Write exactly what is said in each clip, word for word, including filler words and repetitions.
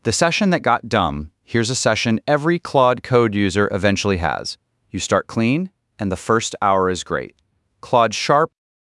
The session that got dumb, here's a session every Claude Code user eventually has. You start clean, and the first hour is great. Claude Sharp.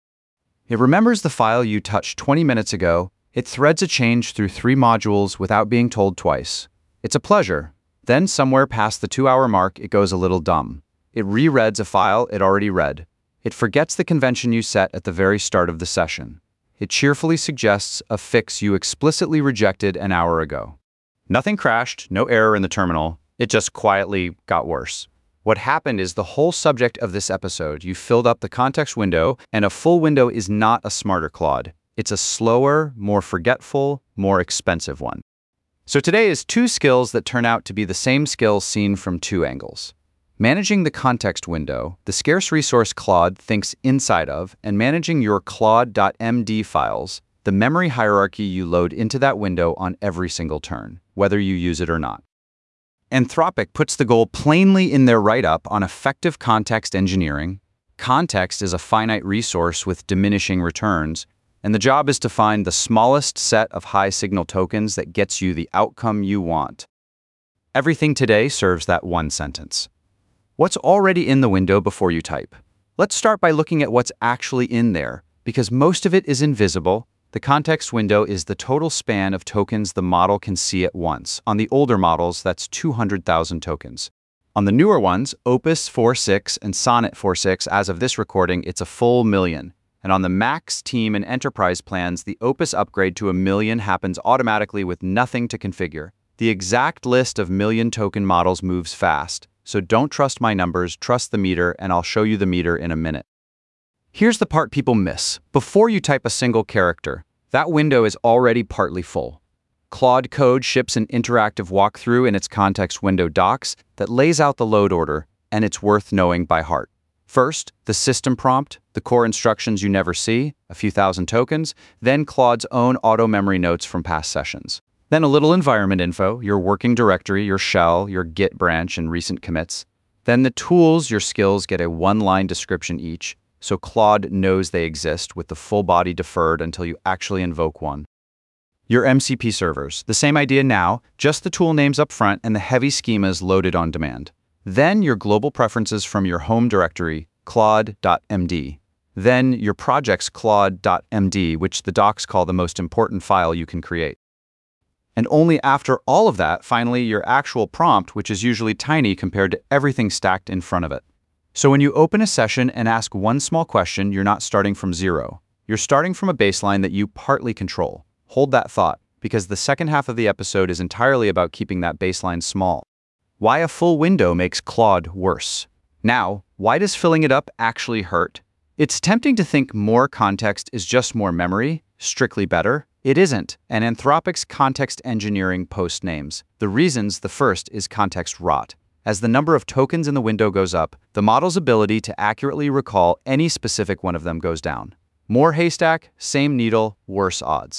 It remembers the file you touched twenty minutes ago. It threads a change through three modules without being told twice. It's a pleasure. Then somewhere past the two-hour mark, it goes a little dumb. It rereads a file it already read. It forgets the convention you set at the very start of the session. It cheerfully suggests a fix you explicitly rejected an hour ago. Nothing crashed, no error in the terminal. It just quietly got worse. What happened is the whole subject of this episode. You filled up the context window, and a full window is not a smarter Claude. It's a slower, more forgetful, more expensive one. So today is two skills that turn out to be the same skill seen from two angles. Managing the context window, the scarce resource Claude thinks inside of, and managing your Claude.md files, the memory hierarchy you load into that window on every single turn, whether you use it or not. Anthropic puts the goal plainly in their write-up on effective context engineering. Context is a finite resource with diminishing returns, and the job is to find the smallest set of high-signal tokens that gets you the outcome you want. Everything today serves that one sentence. What's already in the window before you type? Let's start by looking at what's actually in there, because most of it is invisible. The context window is the total span of tokens the model can see at once. On the older models, that's two hundred thousand tokens. On the newer ones, Opus four point six and Sonnet four point six, as of this recording, it's a full million. And on the Max, Team, and Enterprise plans, the Opus upgrade to a million happens automatically with nothing to configure. The exact list of million token models moves fast, so don't trust my numbers, trust the meter, and I'll show you the meter in a minute. Here's the part people miss. Before you type a single character, that window is already partly full. Claude Code ships an interactive walkthrough in its context window docs that lays out the load order, and it's worth knowing by heart. First, the system prompt, the core instructions you never see, a few thousand tokens, then Claude's own auto memory notes from past sessions. Then a little environment info, your working directory, your shell, your Git branch, and recent commits. Then the tools, your skills get a one-line description each, so Claude knows they exist with the full body deferred until you actually invoke one. Your M C P servers, the same idea now, just the tool names up front and the heavy schemas loaded on demand. Then your global preferences from your home directory, Claude.md. Then your project's Claude.md, which the docs call the most important file you can create. And only after all of that, finally, your actual prompt, which is usually tiny compared to everything stacked in front of it. So when you open a session and ask one small question, you're not starting from zero. You're starting from a baseline that you partly control. Hold that thought, because the second half of the episode is entirely about keeping that baseline small. Why a full window makes Claude worse. Now, why does filling it up actually hurt? It's tempting to think more context is just more memory, strictly better. It isn't, and Anthropic's context engineering post names. The reasons, the first is context rot. As the number of tokens in the window goes up, the model's ability to accurately recall any specific one of them goes down. More haystack, same needle, worse odds.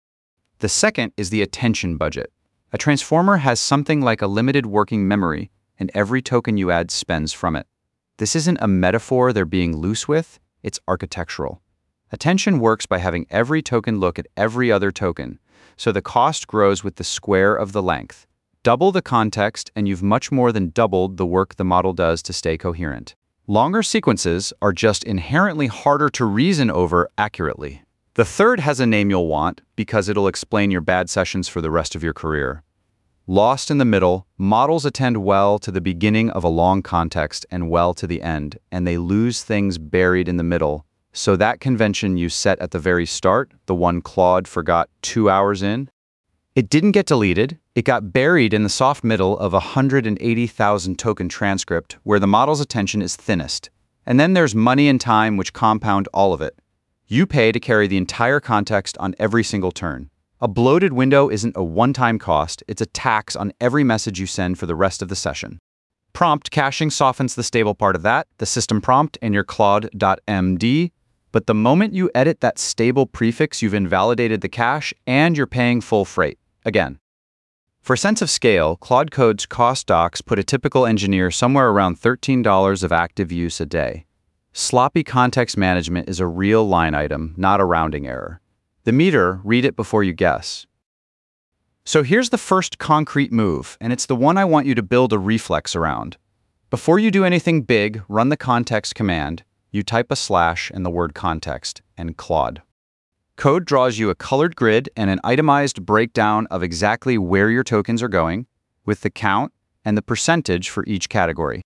The second is the attention budget. A transformer has something like a limited working memory, and every token you add spends from it. This isn't a metaphor they're being loose with, it's architectural. Attention works by having every token look at every other token, so the cost grows with the square of the length. Double the context, and you've much more than doubled the work the model does to stay coherent. Longer sequences are just inherently harder to reason over accurately. The third has a name you'll want, because it'll explain your bad sessions for the rest of your career. Lost in the middle, models attend well to the beginning of a long context and well to the end, and they lose things buried in the middle. So that convention you set at the very start, the one Claude forgot two hours in, it didn't get deleted. It got buried in the soft middle of a one hundred eighty thousand token transcript where the model's attention is thinnest. And then there's money and time which compound all of it. You pay to carry the entire context on every single turn. A bloated window isn't a one-time cost, it's a tax on every message you send for the rest of the session. Prompt caching softens the stable part of that, the system prompt and your Claude.md, but the moment you edit that stable prefix, you've invalidated the cache and you're paying full freight. Again. For sense of scale, Claude Code's cost docs put a typical engineer somewhere around thirteen dollars of active use a day. Sloppy context management is a real line item, not a rounding error. The meter, read it before you guess. So here's the first concrete move, and it's the one I want you to build a reflex around. Before you do anything big, run the context command. You type a slash in the word context and Claude. Code draws you a colored grid and an itemized breakdown of exactly where your tokens are going, with the count and the percentage for each category.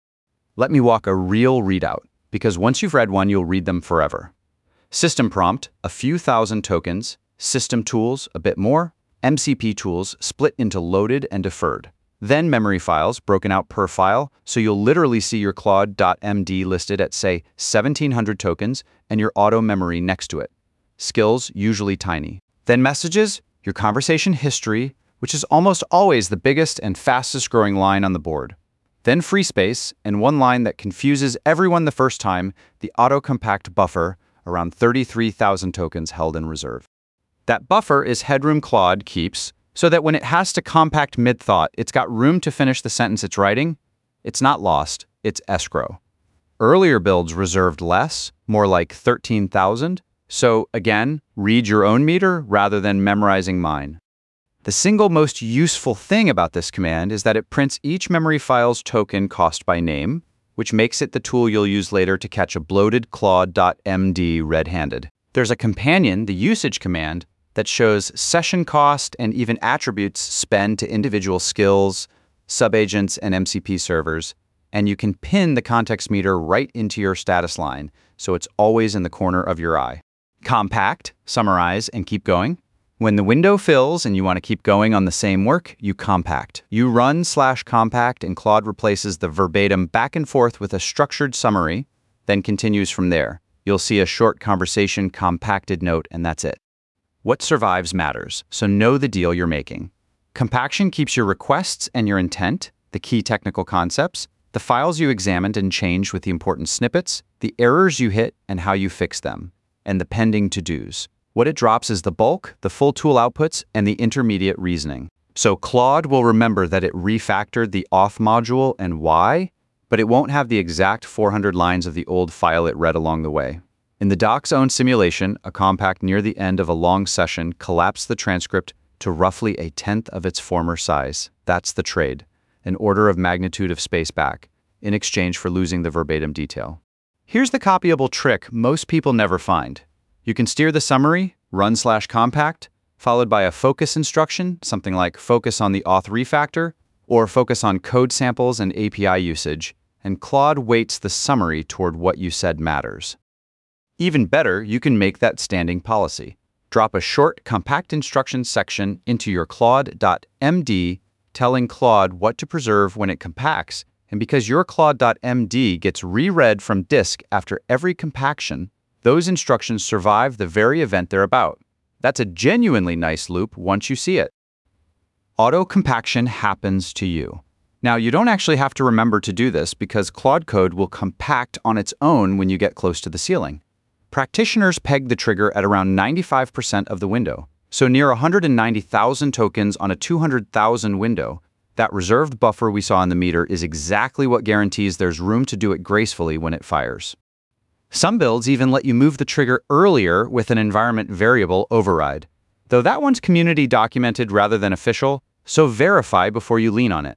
Let me walk a real readout, because once you've read one, you'll read them forever. System prompt, a few thousand tokens. System tools, a bit more. M C P tools, split into loaded and deferred. Then memory files, broken out per file, so you'll literally see your Claude.md listed at, say, seventeen hundred tokens, and your auto memory next to it. Skills, usually tiny. Then messages, your conversation history, which is almost always the biggest and fastest growing line on the board. Then free space, and one line that confuses everyone the first time, the auto-compact buffer, around thirty-three thousand tokens held in reserve. That buffer is headroom Claude keeps, so that when it has to compact mid-thought, it's got room to finish the sentence it's writing. It's not lost, it's escrow. Earlier builds reserved less, more like thirteen thousand, so again, read your own meter rather than memorizing mine. The single most useful thing about this command is that it prints each memory file's token cost by name, which makes it the tool you'll use later to catch a bloated Claude.md red-handed. There's a companion, the usage command, that shows session cost and even attributes spend to individual skills, subagents, and M C P servers, and you can pin the context meter right into your status line, so it's always in the corner of your eye. Compact, summarize, and keep going. When the window fills and you want to keep going on the same work, you compact. You run slash compact and Claude replaces the verbatim back and forth with a structured summary, then continues from there. You'll see a short conversation compacted note, and that's it. What survives matters, so know the deal you're making. Compaction keeps your requests and your intent, the key technical concepts, the files you examined and changed with the important snippets, the errors you hit and how you fix them, and the pending to-dos. What it drops is the bulk, the full tool outputs, and the intermediate reasoning. So Claude will remember that it refactored the auth module and why, but it won't have the exact four hundred lines of the old file it read along the way. In the doc's own simulation, a compact near the end of a long session collapsed the transcript to roughly a tenth of its former size. That's the trade, an order of magnitude of space back, in exchange for losing the verbatim detail. Here's the copyable trick most people never find. You can steer the summary, run slash compact, followed by a focus instruction, something like focus on the auth refactor, or focus on code samples and A P I usage, and Claude weights the summary toward what you said matters. Even better, you can make that standing policy. Drop a short, compact instructions section into your Claude.md, telling Claude what to preserve when it compacts, and because your Claude.md gets reread from disk after every compaction, those instructions survive the very event they're about. That's a genuinely nice loop once you see it. Auto-compaction happens to you. Now, you don't actually have to remember to do this because Claude Code will compact on its own when you get close to the ceiling. Practitioners peg the trigger at around ninety-five percent of the window, so near one hundred ninety thousand tokens on a two hundred thousand window. That reserved buffer we saw in the meter is exactly what guarantees there's room to do it gracefully when it fires. Some builds even let you move the trigger earlier with an environment variable override, though that one's community documented rather than official, so verify before you lean on it.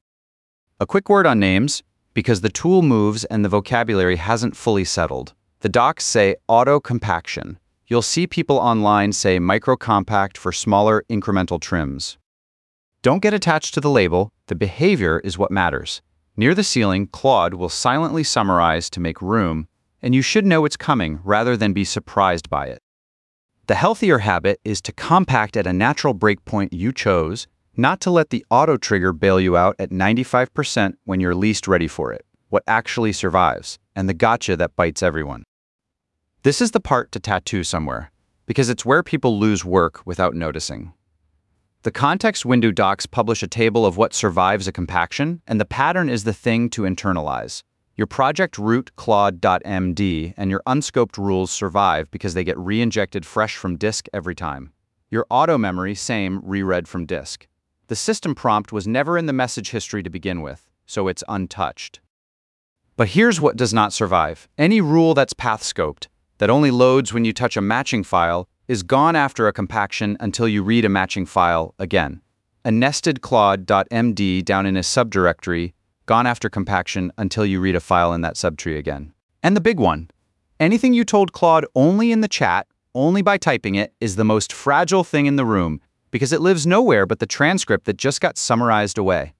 A quick word on names, because the tool moves and the vocabulary hasn't fully settled. The docs say auto-compaction. You'll see people online say micro-compact for smaller incremental trims. Don't get attached to the label, the behavior is what matters. Near the ceiling, Claude will silently summarize to make room, and you should know it's coming rather than be surprised by it. The healthier habit is to compact at a natural breakpoint you chose, not to let the auto-trigger bail you out at ninety-five percent when you're least ready for it, what actually survives, and the gotcha that bites everyone. This is the part to tattoo somewhere, because it's where people lose work without noticing. The context window docs publish a table of what survives a compaction, and the pattern is the thing to internalize. Your project root Claude.md and your unscoped rules survive because they get re-injected fresh from disk every time. Your auto memory, same, reread from disk. The system prompt was never in the message history to begin with, so it's untouched. But here's what does not survive. Any rule that's path-scoped, that only loads when you touch a matching file, is gone after a compaction until you read a matching file again. a nested Claude.md down in a subdirectory, gone after compaction until you read a file in that subtree again. And the big one, anything you told Claude only in the chat, only by typing it, is the most fragile thing in the room because it lives nowhere but the transcript that just got summarized away.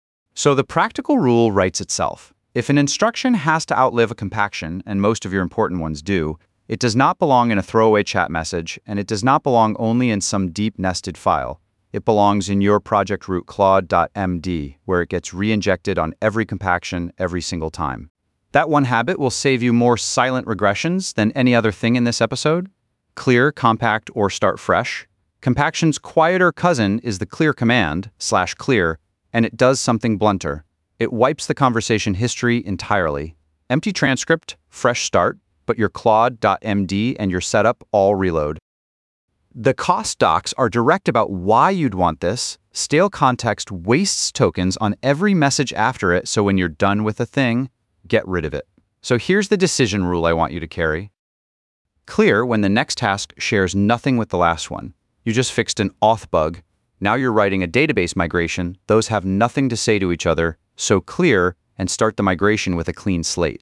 So the practical rule writes itself. If an instruction has to outlive a compaction, and most of your important ones do, it does not belong in a throwaway chat message, and it does not belong only in some deep nested file. It belongs in your project root Claude.md, where it gets re-injected on every compaction every single time. That one habit will save you more silent regressions than any other thing in this episode. Clear, compact, or start fresh. Compaction's quieter cousin is the clear command, slash clear, and it does something blunter. It wipes the conversation history entirely. Empty transcript, fresh start, but your Claude.md and your setup all reload. The cost docs are direct about why you'd want this. Stale context wastes tokens on every message after it, so when you're done with a thing, get rid of it. So here's the decision rule I want you to carry. Clear when the next task shares nothing with the last one. You just fixed an auth bug. Now you're writing a database migration. Those have nothing to say to each other, so clear and start the migration with a clean slate.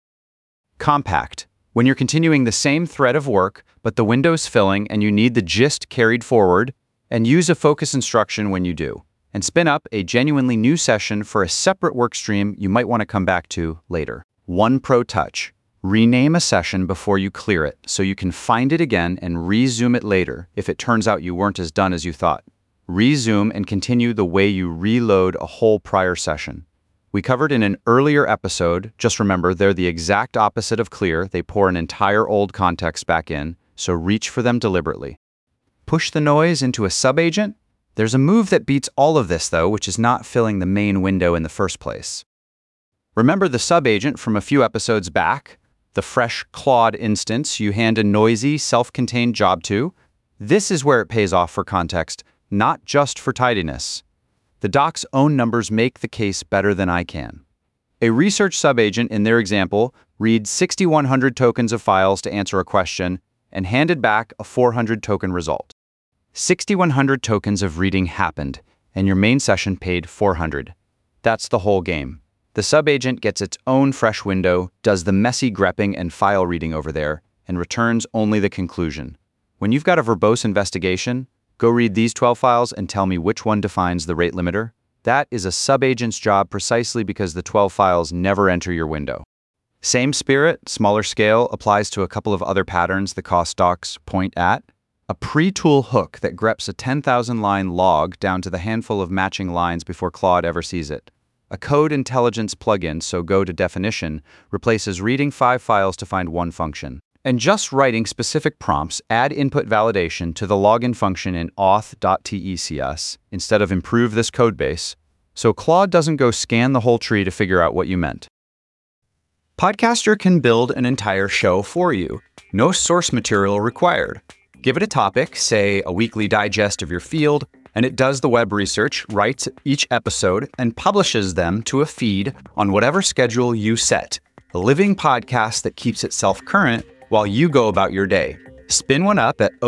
Compact. When you're continuing the same thread of work, but the window's filling and you need the gist carried forward, and use a focus instruction when you do, and spin up a genuinely new session for a separate work stream you might want to come back to later. One pro touch. Rename a session before you clear it so you can find it again and resume it later if it turns out you weren't as done as you thought. Resume and continue the way you reload a whole prior session. We covered in an earlier episode, just remember they're the exact opposite of clear. They pour an entire old context back in, so reach for them deliberately. Push the noise into a subagent? There's a move that beats all of this though, which is not filling the main window in the first place. Remember the subagent from a few episodes back? The fresh Claude instance you hand a noisy, self-contained job to? This is where it pays off for context, not just for tidiness. The doc's own numbers make the case better than I can. A research subagent in their example reads six thousand one hundred tokens of files to answer a question and handed back a four hundred token result. six thousand one hundred tokens of reading happened, and your main session paid four hundred. That's the whole game. The subagent gets its own fresh window, does the messy grepping and file reading over there, and returns only the conclusion. When you've got a verbose investigation, go read these twelve files and tell me which one defines the rate limiter. That is a subagent's job precisely because the twelve files never enter your window. Same spirit, smaller scale, applies to a couple of other patterns the cost docs point at. A pre-tool hook that greps a ten thousand line log down to the handful of matching lines before Claude ever sees it. A code intelligence plugin, so go to definition, replaces reading five files to find one function. And just writing specific prompts add input validation to the login function in auth.tecs instead of improve this codebase, so Claude doesn't go scan the whole tree to figure out what you meant. Podcaster can build an entire show for you. No source material required. Give it a topic, say a weekly digest of your field, and it does the web research, writes each episode, and publishes them to a feed on whatever schedule you set. A living podcast that keeps itself current while you go about your day. Spin one up at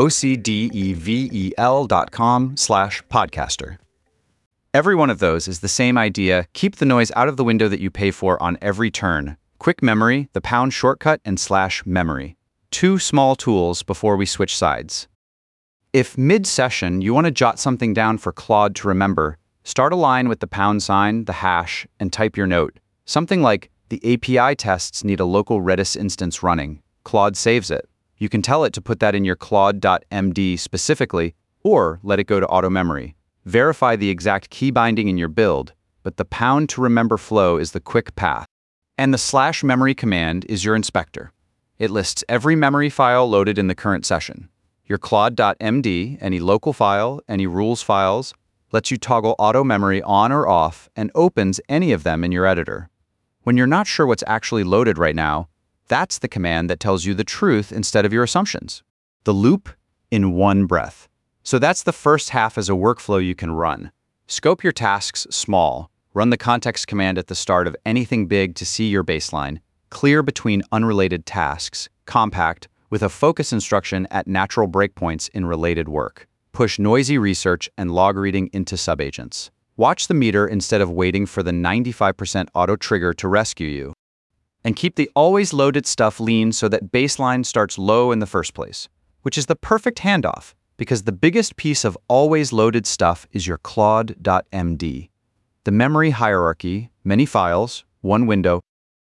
ocdevel.com slash podcaster. Every one of those is the same idea. Keep the noise out of the window that you pay for on every turn. Quick memory, the pound shortcut, and slash memory. Two small tools before we switch sides. If mid-session you want to jot something down for Claude to remember, start a line with the pound sign, the hash, and type your note. Something like, the A P I tests need a local Redis instance running. Claude saves it. You can tell it to put that in your Claude.md specifically, or let it go to auto memory. Verify the exact key binding in your build, but the pound to remember flow is the quick path. And the slash memory command is your inspector. It lists every memory file loaded in the current session. Your Claude.md, any local file, any rules files, lets you toggle auto memory on or off and opens any of them in your editor. When you're not sure what's actually loaded right now, that's the command that tells you the truth instead of your assumptions. The loop in one breath. So that's the first half as a workflow you can run. Scope your tasks small. Run the context command at the start of anything big to see your baseline. Clear between unrelated tasks. Compact, with a focus instruction at natural breakpoints in related work. push noisy research and log reading into subagents. Watch the meter instead of waiting for the ninety-five percent auto trigger to rescue you. And keep the always loaded stuff lean so that baseline starts low in the first place, which is the perfect handoff because the biggest piece of always loaded stuff is your Claude.md. The memory hierarchy, many files, one window.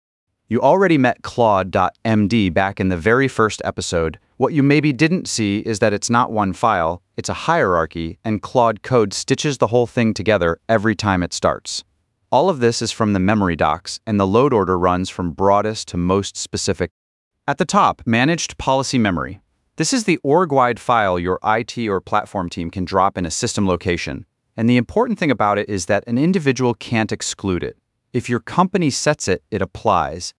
You already met Claude.md back in the very first episode. What you maybe didn't see is that it's not one file, it's a hierarchy, and Claude Code stitches the whole thing together every time it starts. All of this is from the memory docs, and the load order runs from broadest to most specific. At the top, Managed Policy Memory. This is the org-wide file your I T or platform team can drop in a system location. And the important thing about it is that an individual can't exclude it. If your company sets it, it applies.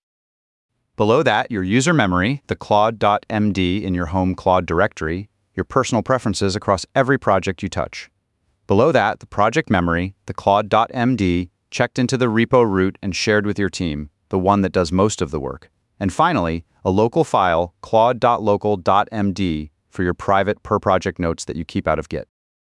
Below that, your user memory, the Claude.md in your home Claude directory, your personal preferences across every project you touch. Below that, the project memory, the Claude.md, checked into the repo root and shared with your team, the one that does most of the work. And finally, a local file, Claude.local.md, for your private per-project notes that you keep out of Git.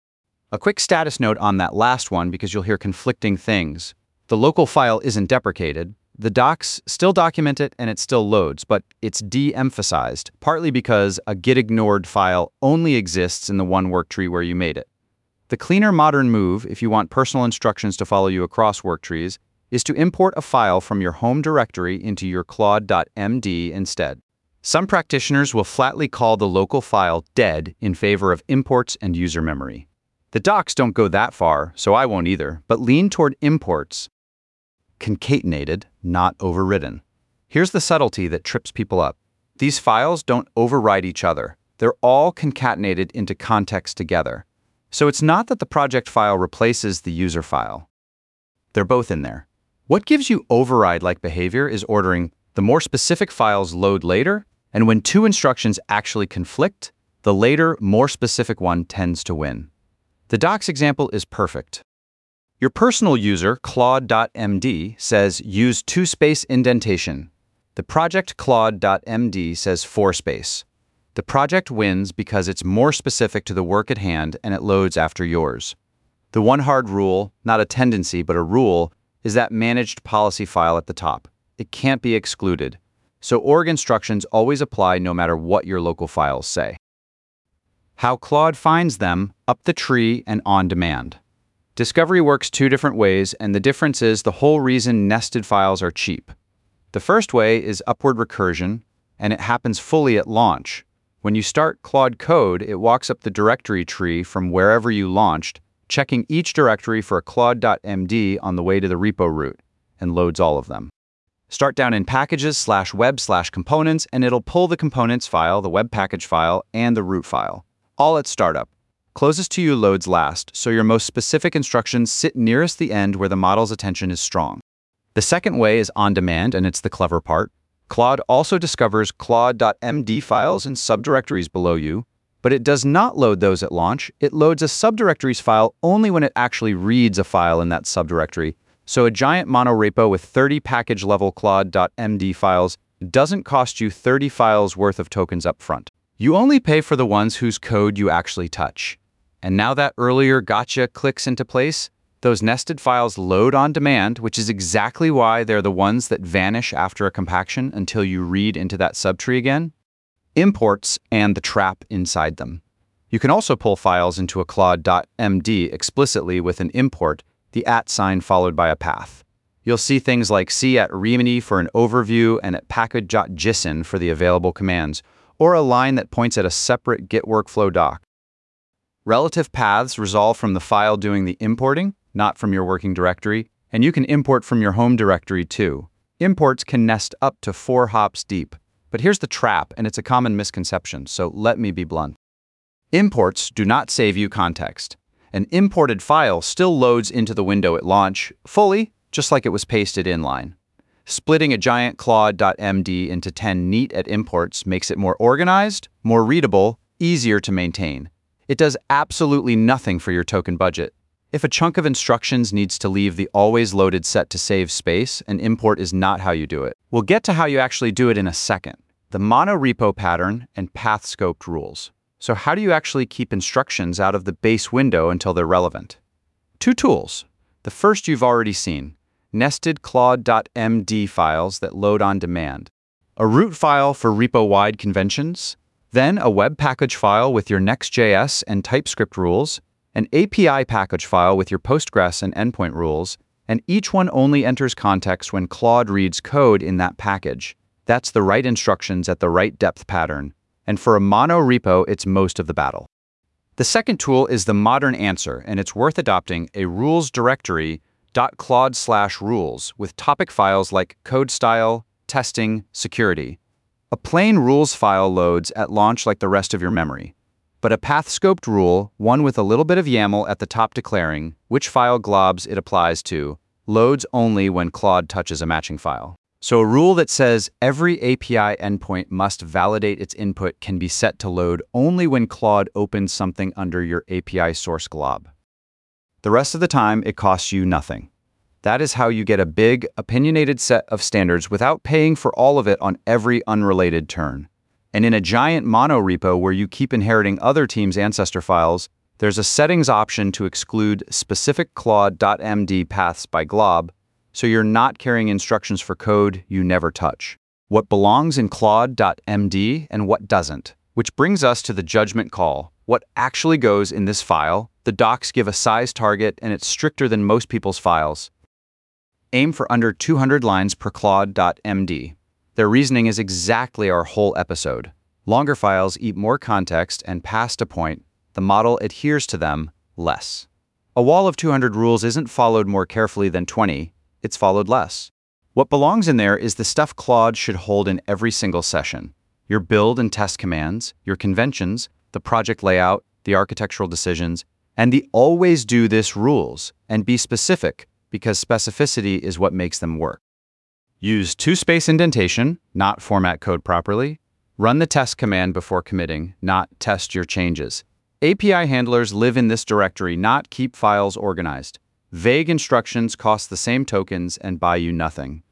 A quick status note on that last one because you'll hear conflicting things. The local file isn't deprecated. The docs still document it and it still loads, but it's de-emphasized, partly because a git-ignored file only exists in the one worktree where you made it. The cleaner modern move, if you want personal instructions to follow you across worktrees, is to import a file from your home directory into your Claude.md instead. Some practitioners will flatly call the local file dead in favor of imports and user memory. The docs don't go that far, so I won't either, but lean toward imports. Concatenated, not overridden. Here's the subtlety that trips people up. These files don't override each other. They're all concatenated into context together. So it's not that the project file replaces the user file. They're both in there. What gives you override-like behavior is ordering the more specific files load later, and when two instructions actually conflict, the later, more specific one tends to win. The docs example is perfect. Your personal user, Claude.md, says use two-space indentation. The project Claude.md says four-space. The project wins because it's more specific to the work at hand and it loads after yours. The one hard rule, not a tendency but a rule, is that managed policy file at the top. It can't be excluded. So org instructions always apply no matter what your local files say. How Claude finds them, up the tree and on demand. Discovery works two different ways, and the difference is the whole reason nested files are cheap. The first way is upward recursion, and it happens fully at launch. When you start Claude Code, it walks up the directory tree from wherever you launched, checking each directory for a Claude.md on the way to the repo root, and loads all of them. Start down in packages slash web slash components, and it'll pull the components file, the web package file, and the root file, all at startup. Closest to you loads last, so your most specific instructions sit nearest the end where the model's attention is strong. The second way is on demand, and it's the clever part. Claude also discovers Claude.md files and subdirectories below you, but it does not load those at launch. It loads a subdirectories file only when it actually reads a file in that subdirectory. So a giant monorepo with thirty package-level Claude.md files doesn't cost you thirty files worth of tokens up front. You only pay for the ones whose code you actually touch. And now that earlier gotcha clicks into place, those nested files load on demand, which is exactly why they're the ones that vanish after a compaction until you read into that subtree again. Imports and the trap inside them. You can also pull files into a Claude.md explicitly with an import, the at sign followed by a path. You'll see things like c at remedy for an overview and at package.json for the available commands, or a line that points at a separate Git workflow doc. Relative paths resolve from the file doing the importing, not from your working directory, and you can import from your home directory too. Imports can nest up to four hops deep. But here's the trap, and it's a common misconception, so let me be blunt. Imports do not save you context. An imported file still loads into the window at launch, fully, just like it was pasted inline. Splitting a giant Claude.md into ten neat at imports makes it more organized, more readable, easier to maintain. It does absolutely nothing for your token budget. If a chunk of instructions needs to leave the always loaded set to save space, an import is not how you do it. We'll get to how you actually do it in a second. The monorepo pattern and path scoped rules. So how do you actually keep instructions out of the base window until they're relevant? Two tools. The first you've already seen, nested Claude.md files that load on demand. A root file for repo-wide conventions, then a web package file with your Next.js and TypeScript rules, an A P I package file with your Postgres and endpoint rules, and each one only enters context when Claude reads code in that package. That's the right instructions at the right depth pattern. And for a mono repo, it's most of the battle. The second tool is the modern answer, and it's worth adopting a rules directory .claude slash rules with topic files like code style, testing, security. A plain rules file loads at launch like the rest of your memory. But a path-scoped rule, one with a little bit of YAML at the top declaring which file globs it applies to, loads only when Claude touches a matching file. So a rule that says every A P I endpoint must validate its input can be set to load only when Claude opens something under your A P I source glob. The rest of the time, it costs you nothing. That is how you get a big, opinionated set of standards without paying for all of it on every unrelated turn. And in a giant mono repo where you keep inheriting other teams' ancestor files, there's a settings option to exclude specific Claude.md paths by glob, so you're not carrying instructions for code you never touch. What belongs in Claude.md and what doesn't. Which brings us to the judgment call. What actually goes in this file? The docs give a size target and it's stricter than most people's files. Aim for under two hundred lines per Claude.md. Their reasoning is exactly our whole episode. Longer files eat more context and past a point, the model adheres to them less. A wall of two hundred rules isn't followed more carefully than twenty. It's followed less. What belongs in there is the stuff Claude should hold in every single session. Your build and test commands, your conventions, the project layout, the architectural decisions, and the always do this rules, and be specific, because specificity is what makes them work. Use two-space indentation, not format code properly. Run the test command before committing, not test your changes. A P I handlers live in this directory, not keep files organized. Vague instructions cost the same tokens and buy you nothing.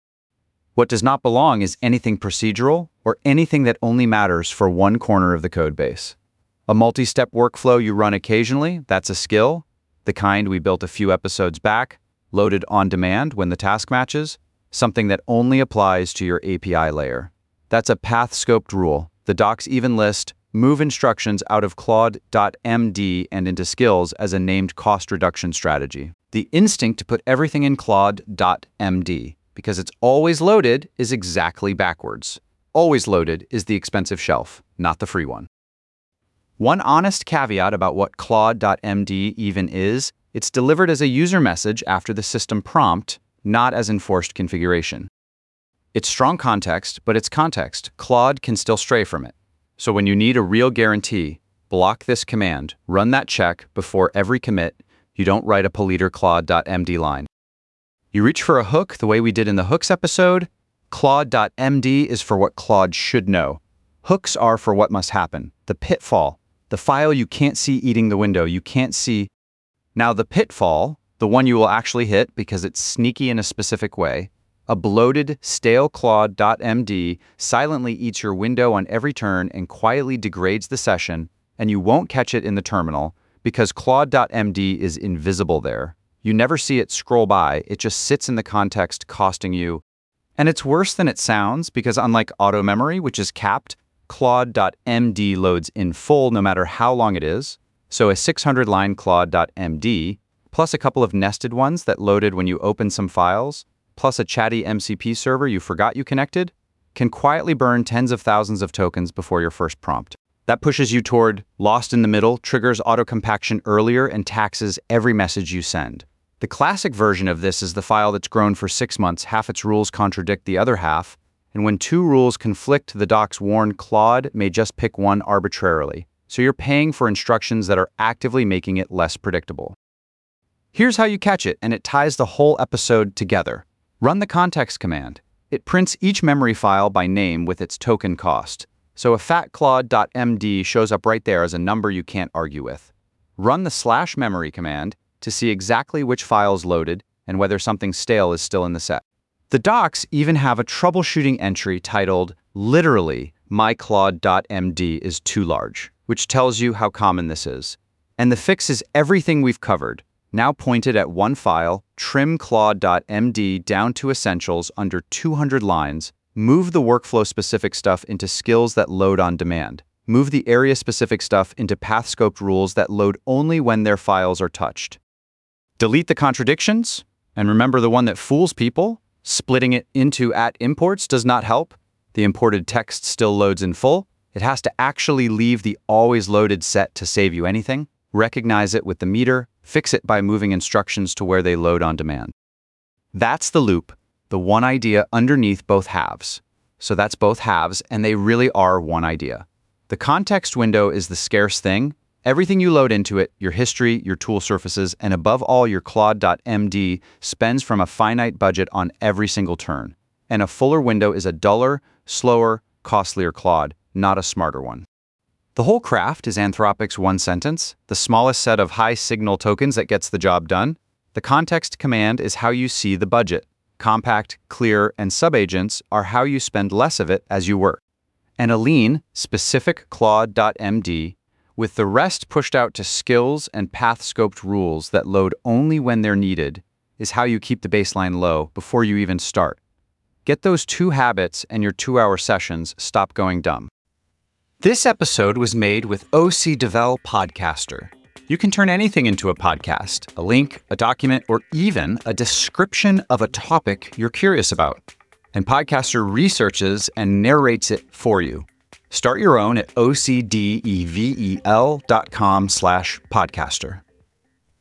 What does not belong is anything procedural or anything that only matters for one corner of the code base. A multi-step workflow you run occasionally, that's a skill, the kind we built a few episodes back, loaded on demand when the task matches, something that only applies to your A P I layer. That's a path-scoped rule. The docs even list move instructions out of Claude.md and into skills as a named cost reduction strategy. The instinct to put everything in Claude.md, because it's always loaded, is exactly backwards. Always loaded is the expensive shelf, not the free one. One honest caveat about what Claude.md even is, it's delivered as a user message after the system prompt, not as enforced configuration. It's strong context, but it's context. Claude can still stray from it. So when you need a real guarantee, block this command, run that check before every commit. You don't write a politer Claude.md line. You reach for a hook the way we did in the hooks episode. Claude.md is for what Claude should know. Hooks are for what must happen, the pitfall, the file you can't see eating the window, you can't see. Now the pitfall, the one you will actually hit because it's sneaky in a specific way, a bloated, stale Claude.md silently eats your window on every turn and quietly degrades the session, and you won't catch it in the terminal because Claude.md is invisible there. You never see it scroll by, it just sits in the context costing you. And it's worse than it sounds because unlike auto memory, which is capped, Claude.md loads in full no matter how long it is. So a six hundred line Claude.md, plus a couple of nested ones that loaded when you open some files, plus a chatty M C P server you forgot you connected, can quietly burn tens of thousands of tokens before your first prompt. That pushes you toward lost in the middle, triggers auto-compaction earlier, and taxes every message you send. The classic version of this is the file that's grown for six months, half its rules contradict the other half, and when two rules conflict, the docs warn Claude may just pick one arbitrarily, so you're paying for instructions that are actively making it less predictable. Here's how you catch it, and it ties the whole episode together. Run the context command. It prints each memory file by name with its token cost, so a fat Claude.md shows up right there as a number you can't argue with. Run the slash memory command to see exactly which files loaded and whether something stale is still in the set. The docs even have a troubleshooting entry titled, literally, my Claude.md is too large. which tells you how common this is. And the fix is everything we've covered, now pointed at one file, trim Claude dot M D down to essentials under two hundred lines, move the workflow-specific stuff into skills that load on demand, move the area-specific stuff into path-scoped rules that load only when their files are touched. Delete the contradictions, and remember the one that fools people, splitting it into at imports does not help. The imported text still loads in full. It has to actually leave the always loaded set to save you anything. Recognize it with the meter, fix it by moving instructions to where they load on demand. That's the loop, the one idea underneath both halves. So that's both halves, and they really are one idea. The context window is the scarce thing. Everything you load into it, your history, your tool surfaces, and above all your Claude dot M D spends from a finite budget on every single turn. And a fuller window is a duller, slower, costlier Claude, not a smarter one. The whole craft is Anthropic's one sentence, the smallest set of high-signal tokens that gets the job done. The context command is how you see the budget. Compact, clear, and subagents are how you spend less of it as you work. And a lean, specific Claude dot M D, with the rest pushed out to skills and path-scoped rules that load only when they're needed, is how you keep the baseline low before you even start. Get those two habits and your two-hour sessions stop going dumb. This episode was made with O C Devel Podcaster. You can turn anything into a podcast, a link, a document, or even a description of a topic you're curious about. And Podcaster researches and narrates it for you. Start your own at O C devel dot com slash podcaster.